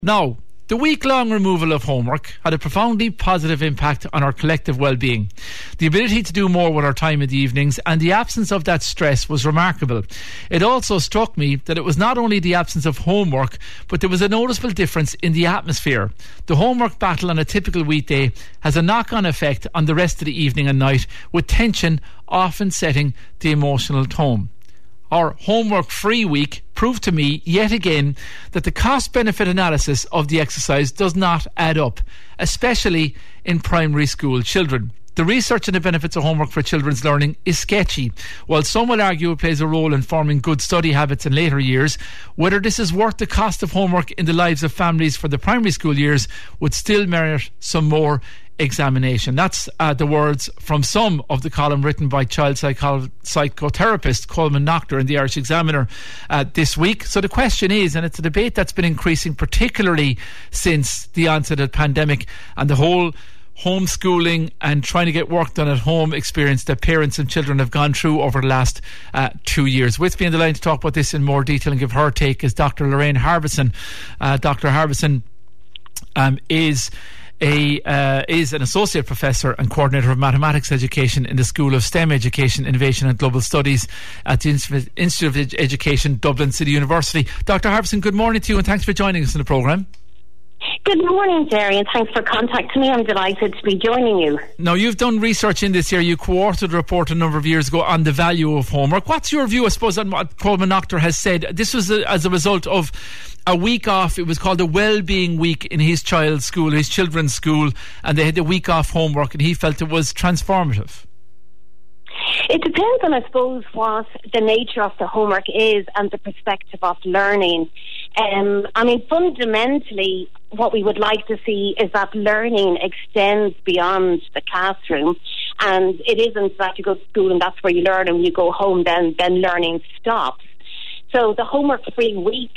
Now, the week-long removal of homework had a profoundly positive impact on our collective well-being. The ability to do more with our time in the evenings and the absence of that stress was remarkable. It also struck me that it was not only the absence of homework, but there was a noticeable difference in the atmosphere. The homework battle on a typical weekday has a knock-on effect on the rest of the evening and night, with tension often setting the emotional tone. Our homework-free week proved to me yet again that the cost-benefit analysis of the exercise does not add up, especially in primary school children. The research on the benefits of homework for children's learning is sketchy. While some will argue it plays a role in forming good study habits in later years, whether this is worth the cost of homework in the lives of families for the primary school years would still merit some more examination. That's the words from some of the column written by child psychotherapist Coleman Noctor in the Irish Examiner this week. So the question is, and it's a debate that's been increasing particularly since the onset of the pandemic and the whole homeschooling and trying to get work done at home experience that parents and children have gone through over the last 2 years. With me on the line to talk about this in more detail and give her take is Dr. Lorraine Harbison. Dr. Harbison is an associate professor and coordinator of mathematics education in the School of STEM Education, Innovation and Global Studies at the Institute of Education, Dublin City University. Dr. Harbison, good morning to you and thanks for joining us in the programme. Good morning, Jerry, and thanks for contacting me. I'm delighted to be joining you. Now, you've done research in this area. You co-authored a report a number of years ago on the value of homework. What's your view, I suppose, on what Coleman Noctor has said? This was as a result of a week off. It was called a well-being week in his child's school, his children's school, and they had a week off homework, and he felt it was transformative. It depends on, I suppose, what the nature of the homework is and the perspective of learning. Fundamentally, what we would like to see is that learning extends beyond the classroom, and it isn't that you go to school and that's where you learn, and when you go home then learning stops. So the homework-free week,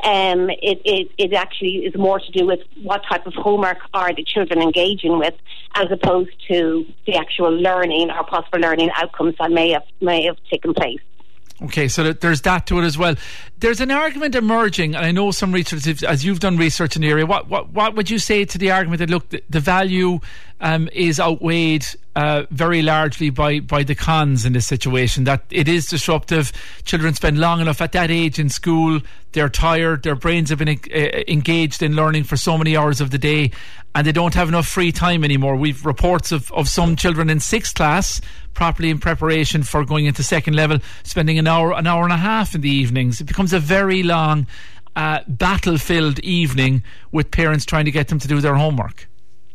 it actually is more to do with what type of homework are the children engaging with, as opposed to the actual learning or possible learning outcomes that may have taken place. Okay, so there's that to it as well. There's an argument emerging, and I know some researchers, as you've done research in the area, what would you say to the argument that, look, the value is outweighed very largely by the cons in this situation, that it is disruptive, children spend long enough at that age in school, they're tired, their brains have been engaged in learning for so many hours of the day, and they don't have enough free time anymore. We've reports of some children in 6th class, properly in preparation for going into second level, spending an hour and a half in the evenings. It becomes a very long battle-filled evening with parents trying to get them to do their homework.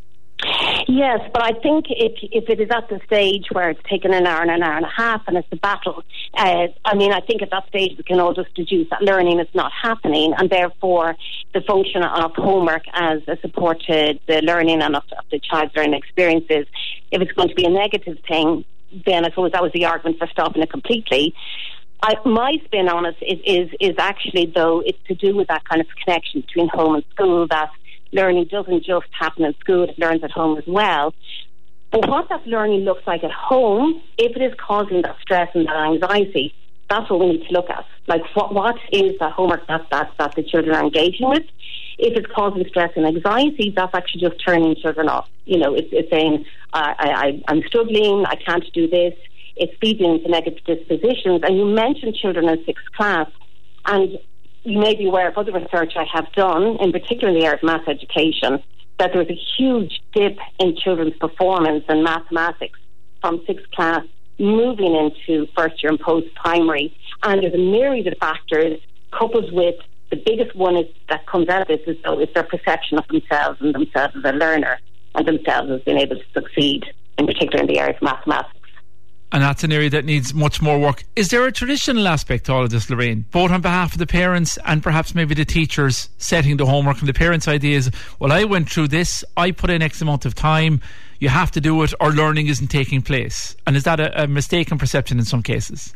Yes, but I think if it is at the stage where it's taken an hour and a half and it's a battle, I think at that stage we can all just deduce that learning is not happening, and therefore the function of homework as a support to the learning and of the child's learning experiences, if it's going to be a negative thing, then I suppose that was the argument for stopping it completely. My spin on it is actually, though, it's to do with that kind of connection between home and school, that learning doesn't just happen in school, it learns at home as well. But what that learning looks like at home, if it is causing that stress and that anxiety, that's what we need to look at. Like, what is the homework that the children are engaging with? If it's causing stress and anxiety, that's actually just turning children off. It's saying, I'm struggling, I can't do this. It's feeding into negative dispositions. And you mentioned children in 6th class, and you may be aware of other research I have done, in particular in the area of math education, that there was a huge dip in children's performance in mathematics from 6th class moving into first year and post-primary. And there's a myriad of factors, coupled with the biggest one that comes out of this is their perception of themselves and themselves as a learner and themselves as being able to succeed, in particular in the area of mathematics. And that's an area that needs much more work. Is there a traditional aspect to all of this, Lorraine, both on behalf of the parents and perhaps maybe the teachers setting the homework? And the parents' idea is, well, I went through this, I put in X amount of time, you have to do it or learning isn't taking place. And is that a mistaken perception in some cases?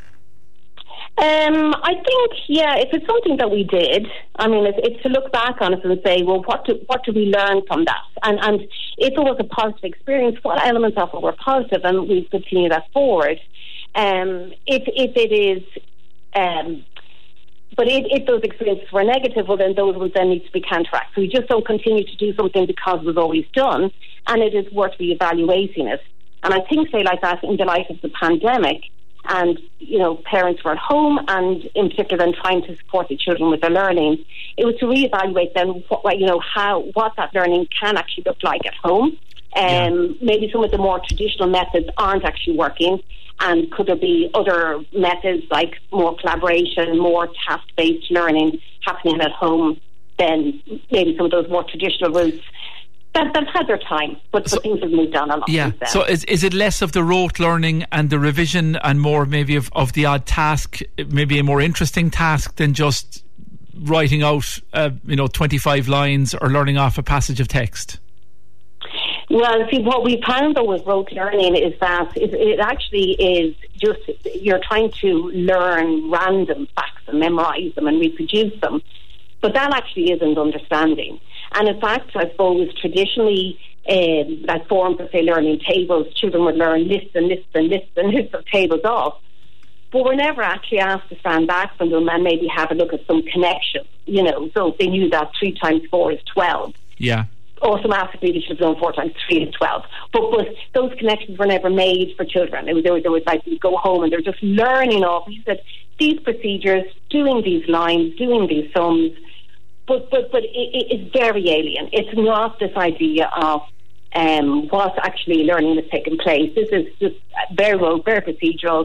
I think, if it's something that we did, it's to look back on it and say, well, what do we learn from that? And if it was a positive experience, what elements of it were positive, and we continue that forward. If it is But if those experiences were negative, well, then those would then need to be counteracted. So we just don't continue to do something because it was always done, and it is worth reevaluating it. And I think, say, like that, in the light of the pandemic, and, parents were at home, and in particular then trying to support the children with their learning, it was to reevaluate then what that learning can actually look like at home. Maybe some of the more traditional methods aren't actually working, and could there be other methods like more collaboration, more task-based learning happening at home than maybe some of those more traditional routes that had their time, but things have moved on a lot. Yeah. So is it less of the rote learning and the revision and more maybe of the odd task, maybe a more interesting task than just writing out 25 lines or learning off a passage of text? Well, see, what we found though with rote learning is that it actually is just you're trying to learn random facts and memorise them and reproduce them, but that actually isn't understanding. And in fact, I suppose traditionally, like forms of, say, learning tables, children would learn lists and lists and lists and lists of tables off, but we're never actually asked to stand back from them and maybe have a look at some connection. So they knew that 3 times 4 is 12. Yeah. Automatically they should have known 4 times 3 is 12. But those connections were never made for children. There was like, you go home and they're just learning off. We said, these procedures, doing these lines, doing these sums, but it's very alien. It's not this idea of what's actually learning that's taking place. This is just very rote, very procedural.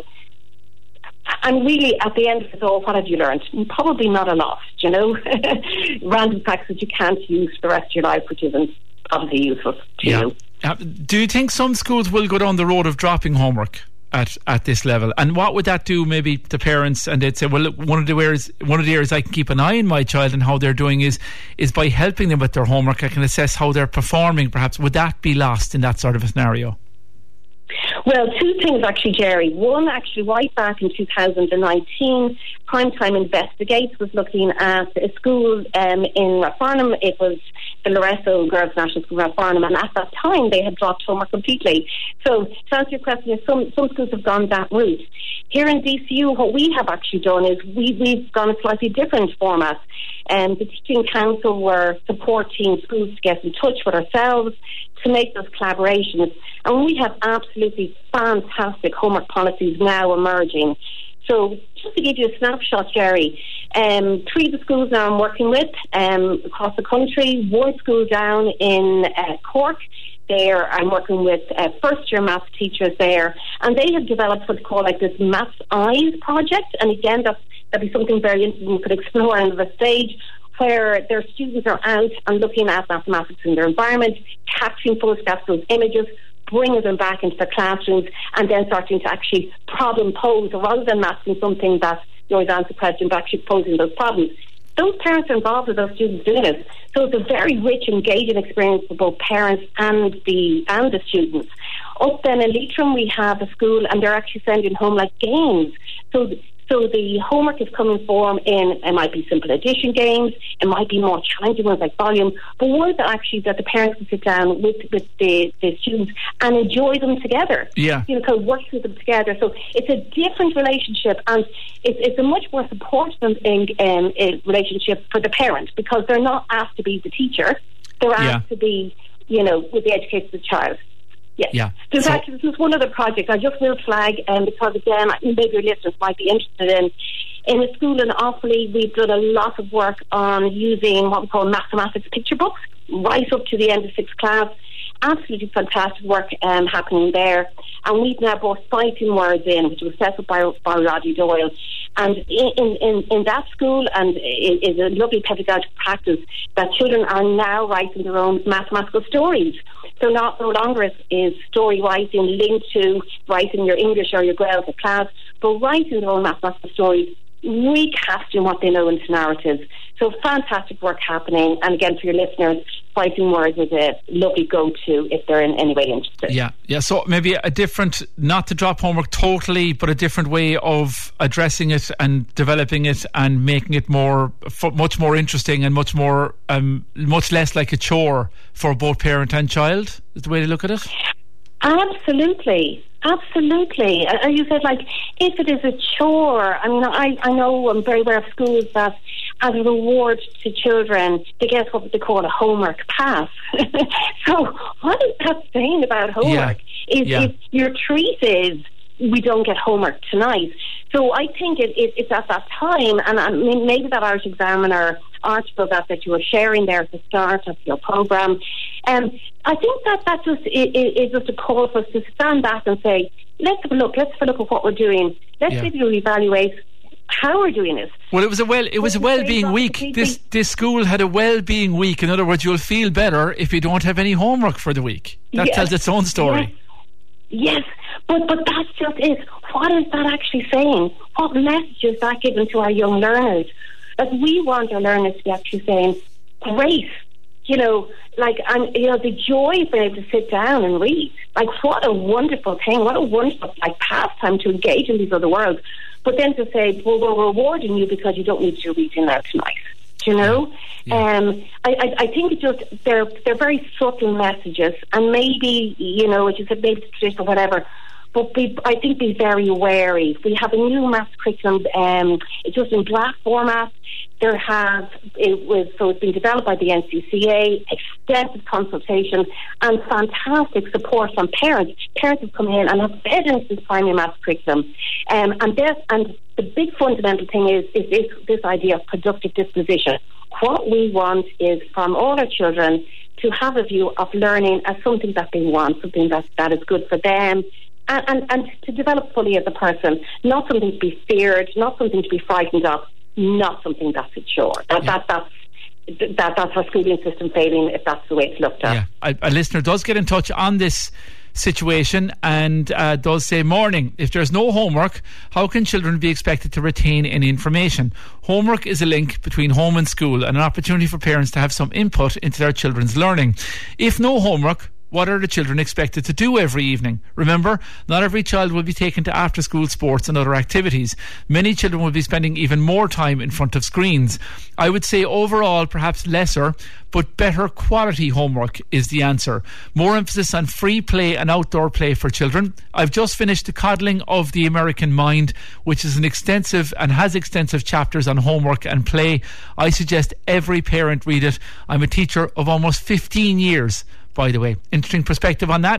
And really, at the end of it all, what have you learned? Probably not a lot, Random facts that you can't use for the rest of your life, which isn't obviously useful to you. Do you think some schools will go down the road of dropping homework at this level? And what would that do maybe to parents? And they'd say, well, look, one of the areas I can keep an eye on my child and how they're doing is by helping them with their homework. I can assess how they're performing, perhaps. Would that be lost in that sort of a scenario? Well, 2 things actually, Jerry. One, actually, right back in 2019, Primetime Investigates was looking at a school in Rathfarnham. It was the Loreto Girls National School in Rathfarnham, and at that time they had dropped homework completely. So to answer your question, some schools have gone that route. Here in DCU, what we have actually done is we've gone a slightly different format. The Teaching Council were supporting schools to get in touch with ourselves to make those collaborations. And we have absolutely fantastic homework policies now emerging. So just to give you a snapshot, Jerry, 3 of the schools now I'm working with across the country, 1 school down in Cork. There I'm working with first-year maths teachers there, and they have developed what's called like this Maths Eyes project. And again, that'd be something very interesting we could explore in the stage, where their students are out and looking at mathematics in their environment, capturing photographs of those images, bringing them back into their classrooms, and then starting to actually problem pose, rather than asking something that you always answer the question, but actually posing those problems. Those parents are involved with those students doing it. So it's a very rich, engaging experience for both parents and the students. Up then in Leitrim, we have a school, and they're actually sending home like games. So the homework is coming form in, it might be simple addition games, it might be more challenging ones like volume, but ones that the parents can sit down with the students and enjoy them together. Yeah. Kind of work with them together. So it's a different relationship, and it's a much more supportive relationship for the parent, because they're not asked to be the teacher, they're asked to be, with the education of the child. Yes. Yeah. There's there's one other project I just will flag, because again, maybe your listeners might be interested in a school in Offaly. We've done a lot of work on using what we call mathematics picture books right up to the end of 6th class. Absolutely fantastic work happening there. And we've now brought fighting words in, which was set up by Roddy Doyle. And in that school, and it is a lovely pedagogical practice, that children are now writing their own mathematical stories. So no longer is story writing linked to writing your English or your Gaelic class, but writing their own mathematical stories, recasting what they know into narratives. So fantastic work happening. And again, for your listeners, Fighting Words is a lovely go-to if they're in any way interested. Yeah. So maybe a different, not to drop homework totally, but a different way of addressing it and developing it and making it much more interesting and much less like a chore for both parent and child, is the way to look at it? Absolutely. Absolutely. As you said, like, if it is a chore, I mean, I know I'm very aware of schools that as a reward to children, they get what they call a homework pass. So what is that saying about homework? If your treat is, we don't get homework tonight. So I think it's at that time, and I mean, maybe that Irish Examiner article that you were sharing there at the start of your programme, I think that just is just a call for us to stand back and say, let's have a look at what we're doing. Let's maybe evaluate how we're doing it. Well, it was a well-being week. This school had a well-being week. In other words, you'll feel better if you don't have any homework for the week. That tells its own story. Yes, but that's just it. What is that actually saying? What message is that giving to our young learners? Like, we want our learners to be actually saying, great, the joy of being able to sit down and read. Like, what a wonderful thing, what a wonderful pastime to engage in these other worlds. But then to say, well, we're rewarding you because you don't need to do reading now tonight. You know, I think it's just they're very subtle messages, and maybe as you said, maybe it's traditional, whatever. But I think be very wary. We have a new maths curriculum. It's just in draft format. It's been developed by the NCCA. Extensive consultation and fantastic support from parents. Parents have come in and have fed into this primary maths curriculum. And the big fundamental thing is this idea of productive disposition. What we want is from all our children to have a view of learning as something that they want, something that is good for them, and to develop fully as a person, not something to be feared, not something to be frightened of, not something that's a chore. That's our schooling system failing if that's the way it's looked at. Yeah, a listener does get in touch on this situation and does say, morning, if there's no homework, how can children be expected to retain any information? Homework is a link between home and school and an opportunity for parents to have some input into their children's learning. If no homework, what are the children expected to do every evening? Remember, not every child will be taken to after-school sports and other activities. Many children will be spending even more time in front of screens. I would say overall, perhaps lesser, but better quality homework is the answer. More emphasis on free play and outdoor play for children. I've just finished The Coddling of the American Mind, which is an extensive and has extensive chapters on homework and play. I suggest every parent read it. I'm a teacher of almost 15 years, by the way. Interesting perspective on that.